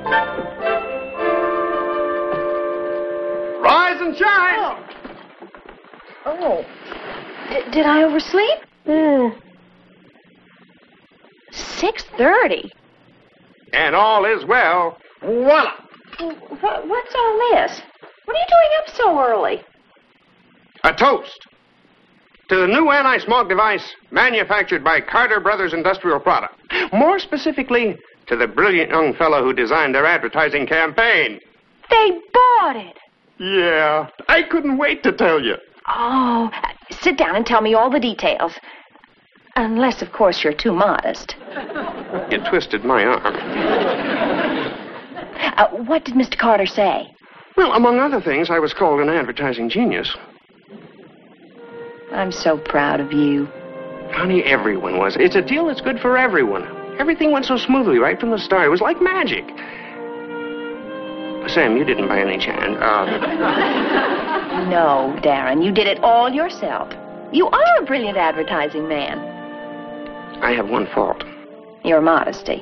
Rise and shine! Oh. Did I oversleep? 6:30. And all is well. Voila! What's all this? What are you doing up so early? A toast to the new anti-smog device manufactured by Carter Brothers Industrial Product. More specifically, to the brilliant young fellow who designed their advertising campaign. They bought it. Yeah, I couldn't wait to tell you. Oh, sit down and tell me all the details. Unless, of course, you're too modest. You twisted my arm. What did Mr. Carter say? Well, among other things, I was called an advertising genius. I'm so proud of you. Honey, everyone was. It's a deal that's good for everyone. Everything went so smoothly right from the start. It was like magic. Sam, you didn't by any chance. No, Darren, you did it all yourself. You are a brilliant advertising man. I have one fault. Your modesty.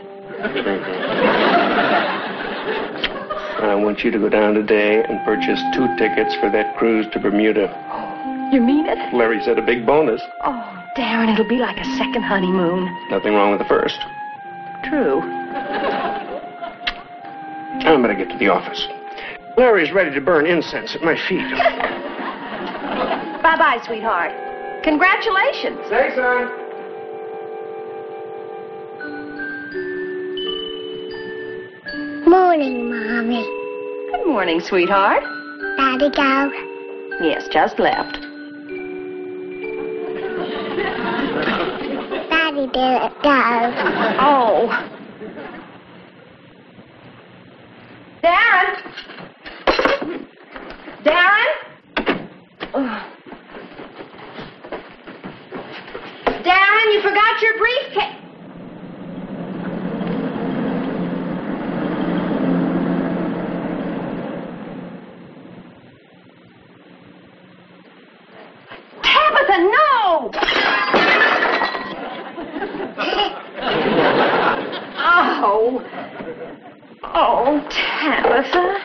I want you to go down today and purchase 2 tickets for that cruise to Bermuda. You mean it? Larry said a big bonus. Oh, Darren, it'll be like a second honeymoon. Nothing wrong with the first. True. I'm going to get to the office. Larry's ready to burn incense at my feet. Bye-bye, sweetheart. Congratulations. Thanks, son. Morning, Mommy. Good morning, sweetheart. Daddy go? Yes, just left. Daddy didn't go. Oh. Darren! Darren? Darren, you forgot your briefcase. Tabitha, no! Oh. Oh, Tabitha.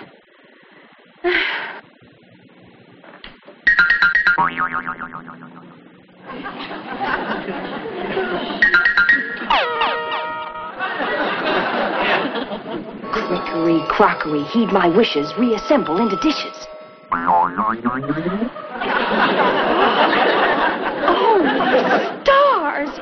Crickery, crockery, heed my wishes, reassemble into dishes. Oh, stars!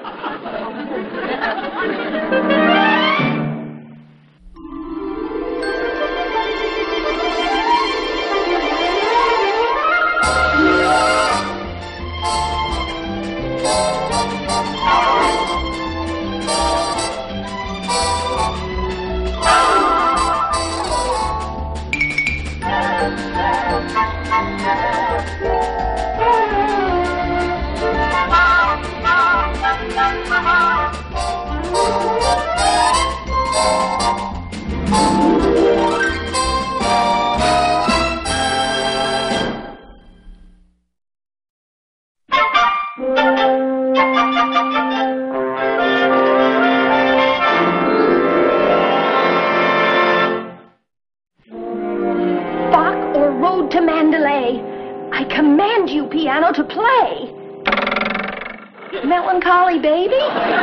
I command you, piano, to play. Melancholy baby?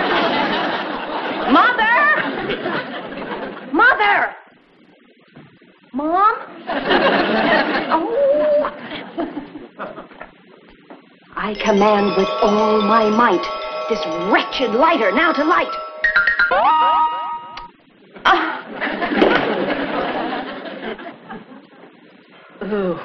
Mother! Mother! Mom? Oh! I command with all my might this wretched lighter now to light. Ooh.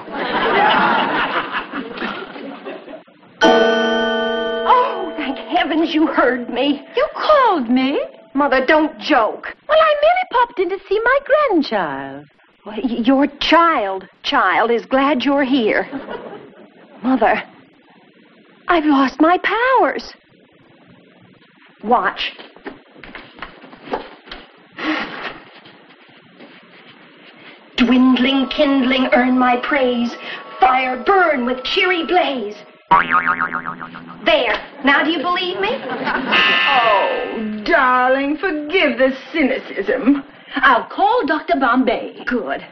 Oh, thank heavens you heard me. You called me? Mother, don't joke. Well, I merely popped in to see my grandchild. Well, your child is glad you're here. Mother, I've lost my powers. Watch. Dwindling, kindling, earn my praise. Fire burn with cheery blaze. There. Now do you believe me? Oh, darling, forgive the cynicism. I'll call Dr. Bombay. Good.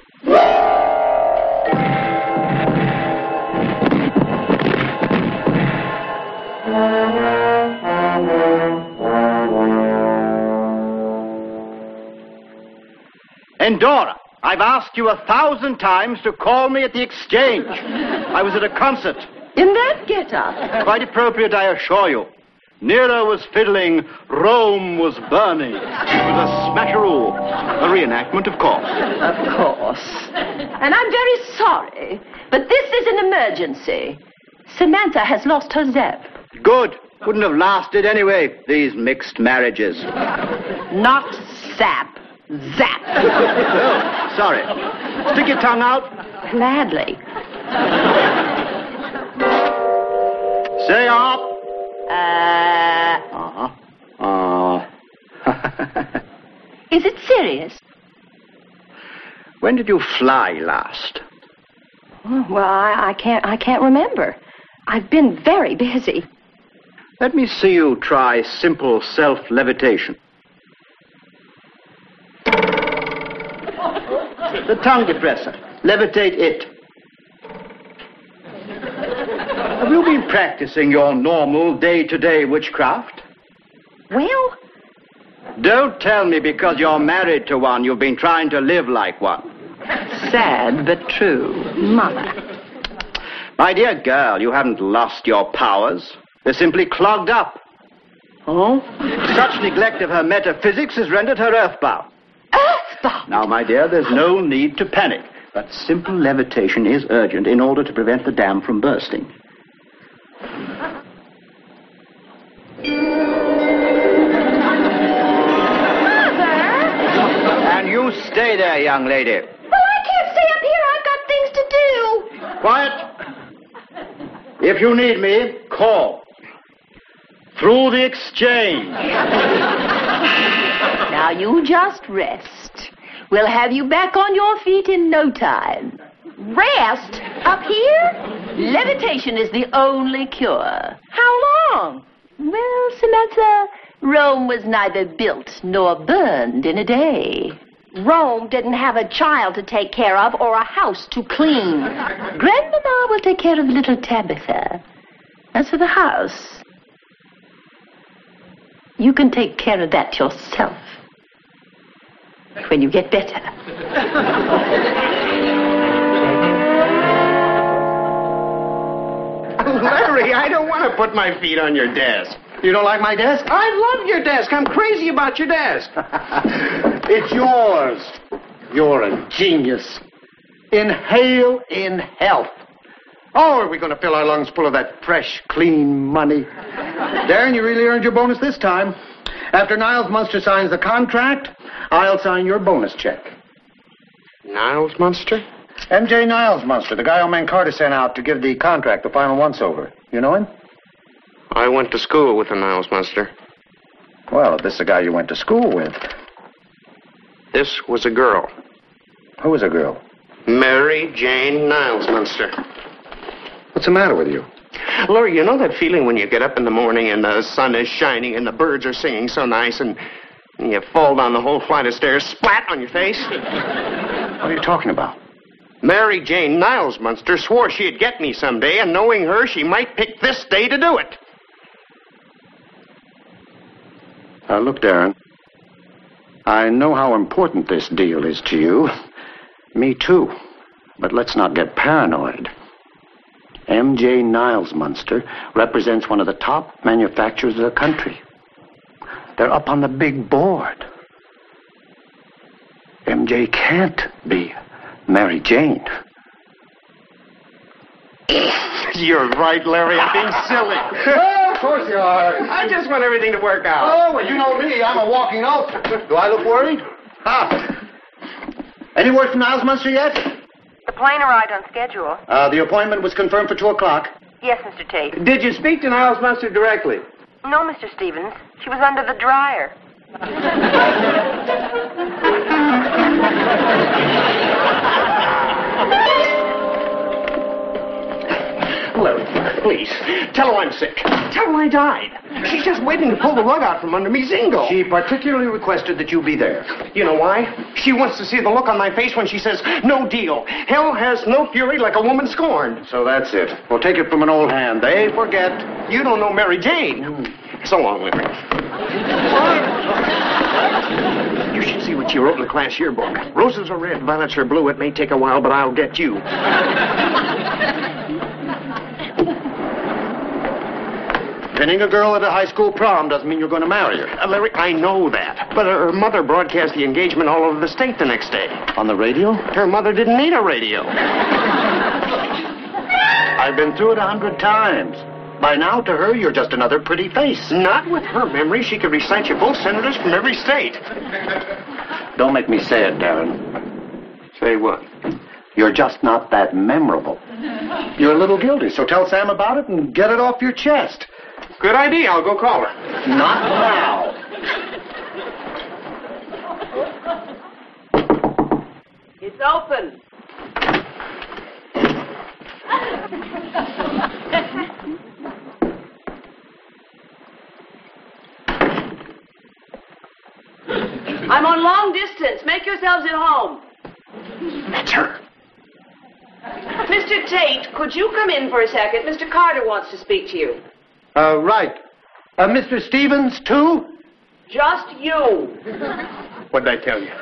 Endora, I've asked you 1,000 times to call me at the exchange. I was at a concert. In that get-up? Quite appropriate, I assure you. Nero was fiddling, Rome was burning. It was a smasheroo. A reenactment, of course. Of course. And I'm very sorry, but this is an emergency. Samantha has lost her Zep. Good. Wouldn't have lasted anyway, these mixed marriages. Not Zap. Zap. Oh, sorry. Stick your tongue out. Gladly. Say up. Is it serious? When did you fly last? Well, I can't remember. I've been very busy. Let me see you try simple self-levitation. The tongue depressor. Levitate it. Have you been practicing your normal day-to-day witchcraft? Well, Don't tell me because you're married to one, you've been trying to live like one. Sad but true. Mother. My dear girl, you haven't lost your powers. They're simply clogged up. Oh? Such neglect of her metaphysics has rendered her earthbound. Earthbound? Now, my dear, there's no need to panic. But simple levitation is urgent in order to prevent the dam from bursting. And you stay there, young lady. Well, I can't stay up here. I've got things to do. Quiet. If you need me, call. Through the exchange. Now you just rest. We'll have you back on your feet in no time. Rest? Up here? Levitation is the only cure. How long? Well, Samantha, Rome was neither built nor burned in a day. Rome didn't have a child to take care of or a house to clean. Grandmama will take care of little Tabitha. As for the house, you can take care of that yourself. When you get better. Larry, I don't want to put my feet on your desk. You don't like my desk? I love your desk. I'm crazy about your desk. It's yours. You're a genius. Inhale in health. Oh, are we going to fill our lungs full of that fresh, clean money? Darren, you really earned your bonus this time. After Niles Munster signs the contract, I'll sign your bonus check. Niles Munster? M.J. Niles Munster, the guy old man Carter sent out to give the contract the final once-over. You know him? I went to school with the Niles Munster. Well, if this is the guy you went to school with. This was a girl. Who was a girl? Mary Jane Niles Munster. What's the matter with you? Laurie, you know that feeling when you get up in the morning and the sun is shining and the birds are singing so nice and you fall down the whole flight of stairs, splat on your face? What are you talking about? Mary Jane Niles Munster swore she'd get me someday, and knowing her, she might pick this day to do it. Look, Darren. I know how important this deal is to you. Me too. But let's not get paranoid. M.J. Niles Munster represents one of the top manufacturers of the country. They're up on the big board. M.J. can't be Mary Jane. You're right, Larry. I'm being silly. Oh, of course you are. I just want everything to work out. Oh, well, you know me. I'm a walking oath. Do I look worried? Any word from Niles Munster yet? The plane arrived on schedule. The appointment was confirmed for 2 o'clock. Yes, Mr. Tate. Did you speak to Niles Munster directly? No, Mr. Stevens. She was under the dryer. Larry, please, tell her I'm sick. Tell her I died. She's just waiting to pull the rug out from under me, Zingo. She particularly requested that you be there. You know why? She wants to see the look on my face when she says, no deal. Hell has no fury like a woman scorned. So that's it. We'll take it from an old hand. They forget. You don't know Mary Jane. So long with her. You should see what she wrote in the class yearbook. Roses are red, violets are blue. It may take a while, but I'll get you. Pinning a girl at a high school prom doesn't mean you're going to marry her. Larry, I know that. But her mother broadcast the engagement all over the state the next day. On the radio? Her mother didn't need a radio. I've been through it 100 times. By now, to her, you're just another pretty face. Not with her memory. She could recite you both senators from every state. Don't make me say it, Darren. Say what? You're just not that memorable. You're a little guilty, so tell Sam about it and get it off your chest. Good idea. I'll go call her. Not now. It's open. I'm on long distance. Make yourselves at home. That's her. Mr. Tate, could you come in for a second? Mr. Carter wants to speak to you. Right. Mr. Stevens, too? Just you. What did I tell you?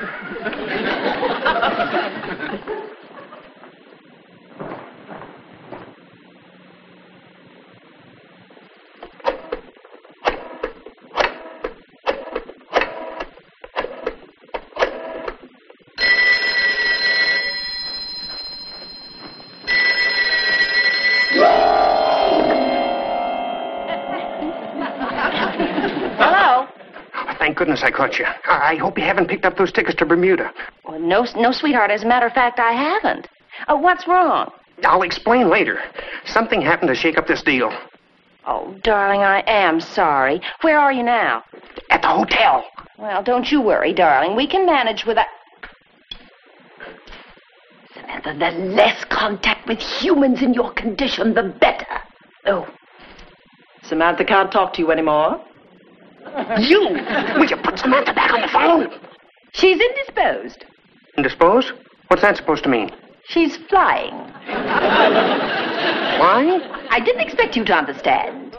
Thank goodness I caught you. I hope you haven't picked up those tickets to Bermuda. Well, no, sweetheart. As a matter of fact, I haven't. What's wrong? I'll explain later. Something happened to shake up this deal. Oh, darling, I am sorry. Where are you now? At the hotel. Well, don't you worry, darling. We can manage without... Samantha, the less contact with humans in your condition, the better. Oh. Samantha can't talk to you anymore. You! Will you put Samantha back on the phone? She's indisposed. Indisposed? What's that supposed to mean? She's flying. Why? I didn't expect you to understand.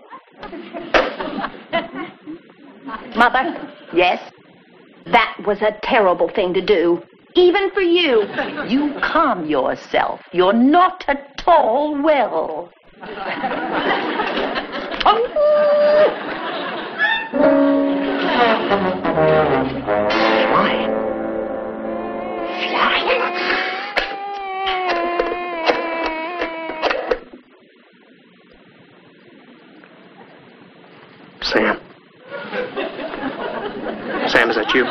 Mother? Yes? That was a terrible thing to do. Even for you. You calm yourself. You're not at all well. Flying. Flying. Sam. Sam, is that you?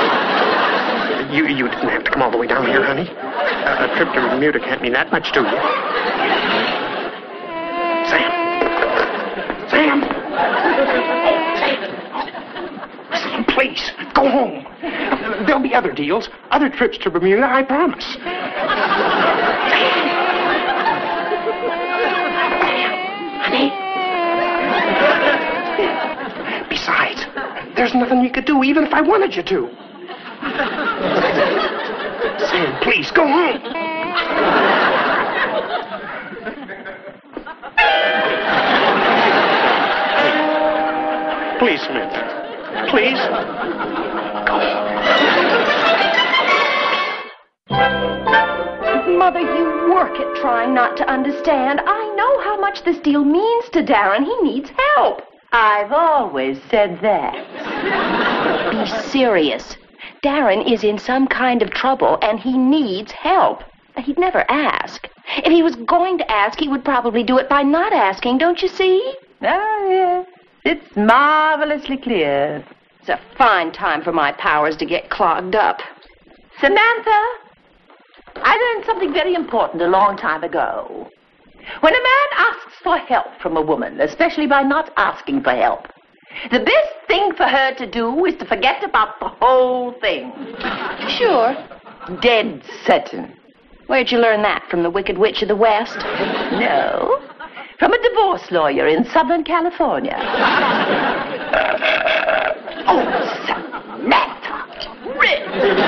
You didn't have to come all the way down here, honey. A trip to Bermuda can't mean that much to you. Sam. Sam. Sam, please, go home. There'll be other deals, other trips to Bermuda, I promise. Honey. Besides, there's nothing you could do even if I wanted you to. Sam, please, go home. Please, Samantha. Please. Go. Mother, you work at trying not to understand. I know how much this deal means to Darren. He needs help. I've always said that. Be serious. Darren is in some kind of trouble, and he needs help. He'd never ask. If he was going to ask, he would probably do it by not asking, don't you see? Oh, yes. It's marvelously clear. It's a fine time for my powers to get clogged up. Samantha, I learned something very important a long time ago. When a man asks for help from a woman, especially by not asking for help, the best thing for her to do is to forget about the whole thing. Sure. Dead certain. Where'd you learn that? From the Wicked Witch of the West? No. from a divorce lawyer in Southern California. Oh, Samantha! Rick!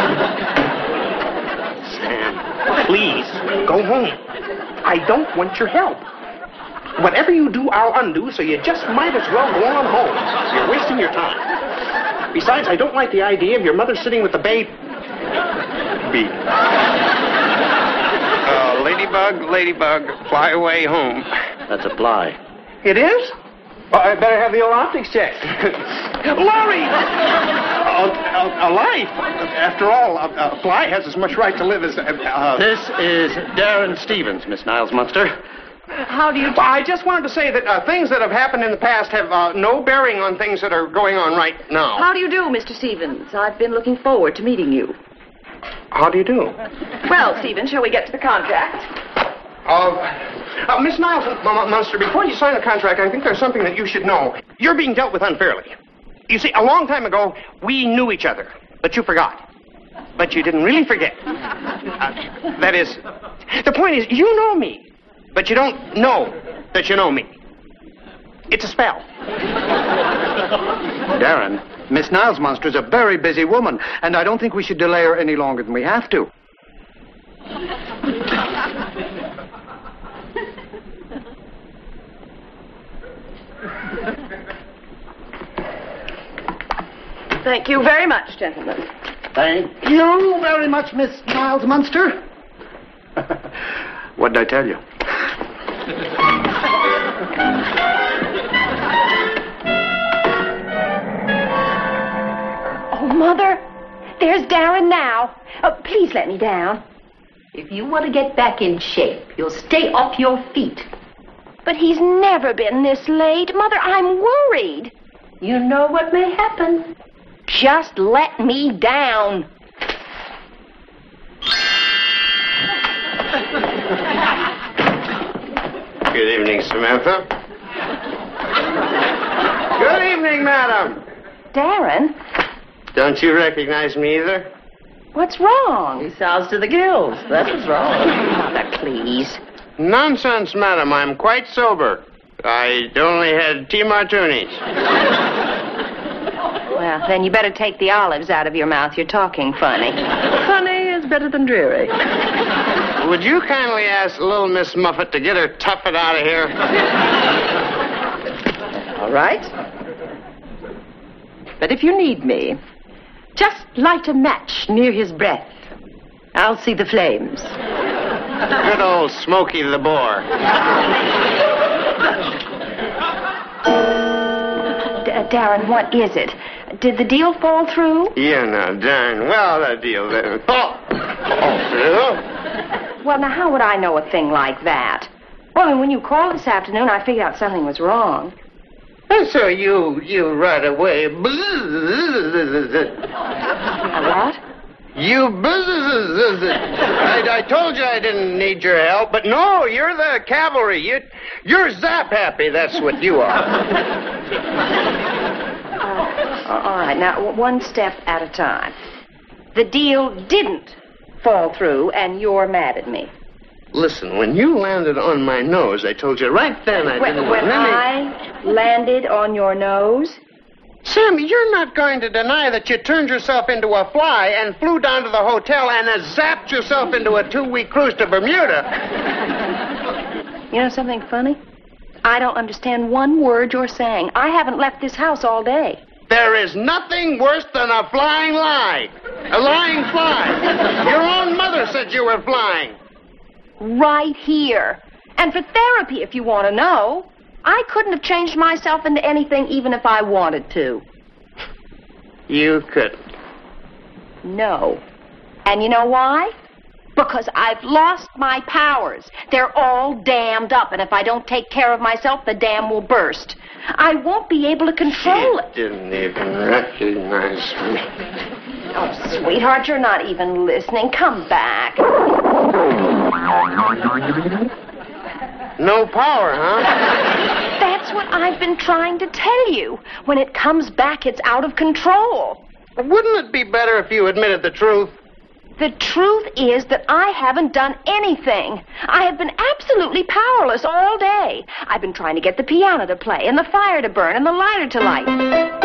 Sam, please, go home. I don't want your help. Whatever you do, I'll undo, so you just might as well go on home. You're wasting your time. Besides, I don't like the idea of your mother sitting with the baby. Ladybug, fly away home. That's a fly. It is? Well, I better have the old optics checked. Laurie! A life. After all, a fly has as much right to live as... This is Darren Stevens, Miss Niles Munster. How do you... Well, I just wanted to say that things that have happened in the past have no bearing on things that are going on right now. How do you do, Mr. Stevens? I've been looking forward to meeting you. How do you do? Well, Stevens, shall we get to the contract? Miss Niles Munster, before you sign the contract, I think there's something that you should know. You're being dealt with unfairly. You see, a long time ago, we knew each other, but you forgot. But you didn't really forget. That is, the point is, you know me, but you don't know that you know me. It's a spell. Darren, Miss Niles Munster's a very busy woman, and I don't think we should delay her any longer than we have to. Thank you very much, gentlemen. Thank you very much, Miss Niles Munster. What did I tell you? Oh, Mother, there's Darren now. Oh, please let me down. If you want to get back in shape, you'll stay off your feet. But he's never been this late. Mother, I'm worried. You know what may happen. Just let me down. Good evening, Samantha. Good evening, madam. Darren, Don't you recognize me either? what's wrong? He sounds to the gills. That's what's wrong. Mother, please. Nonsense, madam. I'm quite sober. I only had 2 martinis. Well, then you better take the olives out of your mouth. You're talking funny. Funny is better than dreary. Would you kindly ask little Miss Muffet to get her tuffet out of here? All right. But if you need me, just light a match near his breath. I'll see the flames. Good old Smokey the Boar. Darren, what is it? Did the deal fall through? You know darn well that deal didn't fall through. Well, now, how would I know a thing like that? Well, I mean, when you called this afternoon, I figured out something was wrong. And so you right away... A what? I told you I didn't need your help, but no, you're the cavalry. You're zap happy, that's what you are. All right, now, one step at a time. The deal didn't fall through, and you're mad at me. Listen, when you landed on my nose, I told you right then I didn't want When any... I landed on your nose? Sam, you're not going to deny that you turned yourself into a fly and flew down to the hotel and zapped yourself into a 2-week cruise to Bermuda. You know something funny? I don't understand one word you're saying. I haven't left this house all day. There is nothing worse than a flying lie. A lying fly. Your own mother said you were flying. Right here. And for therapy, if you want to know. I couldn't have changed myself into anything even if I wanted to. You couldn't. No. And you know why? Because I've lost my powers. They're all dammed up, and if I don't take care of myself, the dam will burst. I won't be able to control it. Didn't even recognize me. Oh, sweetheart, you're not even listening. Come back. No power, huh? That's what I've been trying to tell you. When it comes back, it's out of control. Wouldn't it be better if you admitted the truth? The truth is that I haven't done anything. I have been absolutely powerless all day. I've been trying to get the piano to play, and the fire to burn, and the lighter to light.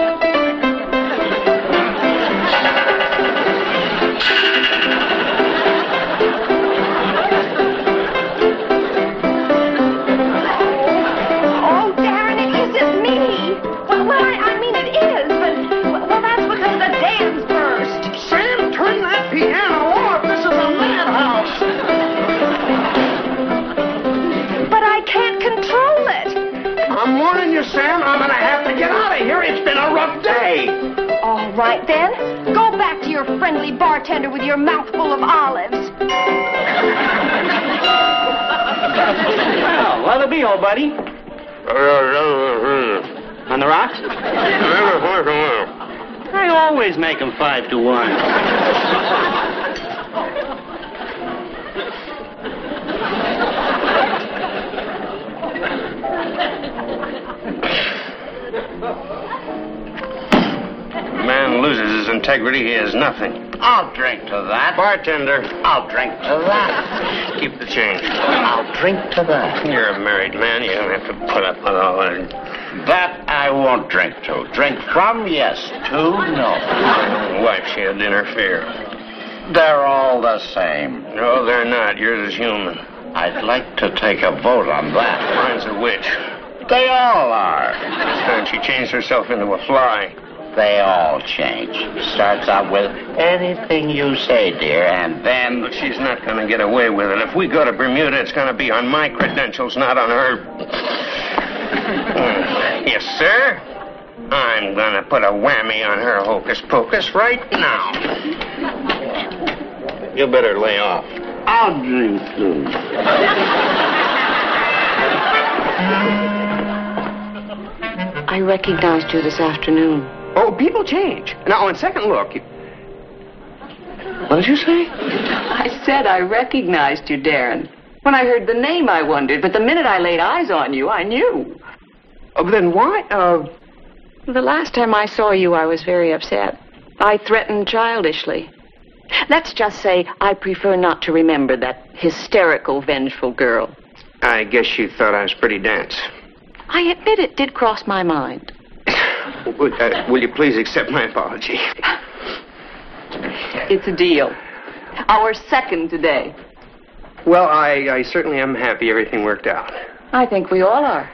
Sam, I'm gonna have to get out of here. It's been a rough day. All right, then. Go back to your friendly bartender with your mouth full of olives. Well, what'll it be, old buddy? On the rocks? I always make them 5 to 1. Man loses his integrity, he has nothing. I'll drink to that. Bartender. I'll drink to that. Keep the change. I'll drink to that. You're a married man. You don't have to put up with all that. That I won't drink to. Drink from, yes. To, no. Wife, she'd interfere. They're all the same. No, they're not. Yours is human. I'd like to take a vote on that. Mine's a witch. They all are. This time she changed herself into a fly. They all change. Starts out with anything you say, dear, and then... But she's not going to get away with it. If we go to Bermuda, it's going to be on my credentials, not on her. Yes, sir. I'm going to put a whammy on her hocus pocus right now. You better lay off. I'll drink too. I recognized you this afternoon. Oh, people change. Now, on second look... What did you say? I said I recognized you, Darren. When I heard the name, I wondered, but the minute I laid eyes on you, I knew. Oh, then why, The last time I saw you, I was very upset. I threatened childishly. Let's just say I prefer not to remember that hysterical, vengeful girl. I guess you thought I was pretty dense. I admit it did cross my mind. Will you please accept my apology? It's a deal. Our second today. Well, I certainly am happy everything worked out. I think we all are.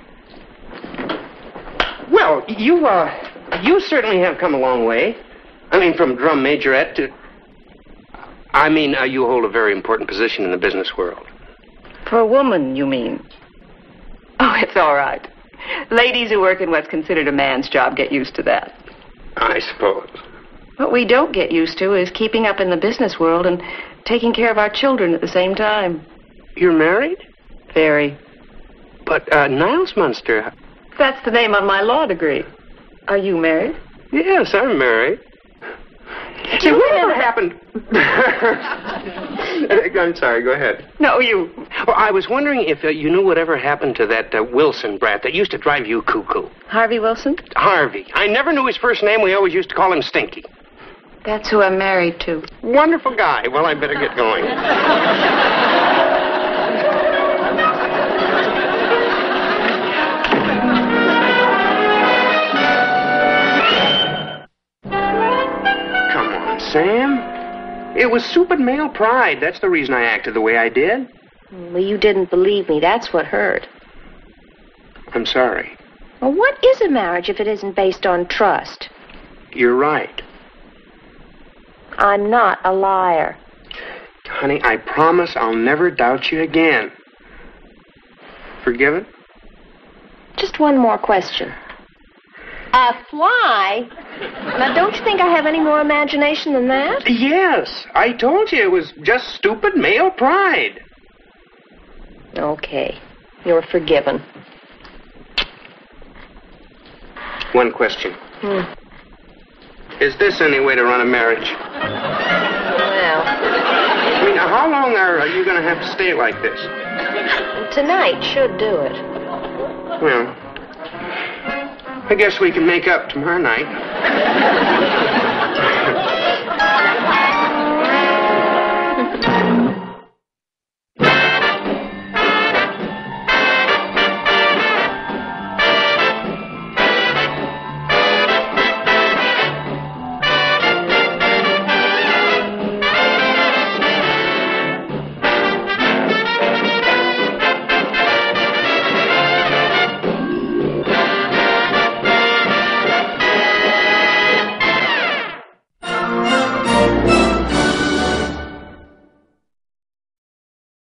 Well, you certainly have come a long way. I mean, from drum majorette to... you hold a very important position in the business world. For a woman, you mean? Oh, it's all right. Ladies who work in what's considered a man's job get used to that. I suppose. What we don't get used to is keeping up in the business world and taking care of our children at the same time. You're married? Very. But, Niles Munster... That's the name on my law degree. Are you married? Yes, I'm married. See, whatever happened... I'm sorry, go ahead. No, you... Well, I was wondering if you knew whatever happened to that Wilson brat that used to drive you cuckoo. Harvey Wilson? Harvey. I never knew his first name. We always used to call him Stinky. That's who I'm married to. Wonderful guy. Well, I better get going. Sam, it was stupid male pride. That's the reason I acted the way I did. Well, you didn't believe me. That's what hurt. I'm sorry. Well, what is a marriage if it isn't based on trust? You're right. I'm not a liar. Honey, I promise I'll never doubt you again. Forgiven? Just one more question. A fly? Now, don't you think I have any more imagination than that? Yes, I told you it was just stupid male pride. Okay, you're forgiven. One question. Is this any way to run a marriage? Well... I mean, how long are you going to have to stay like this? Tonight should do it. Well... I guess we can make up tomorrow night.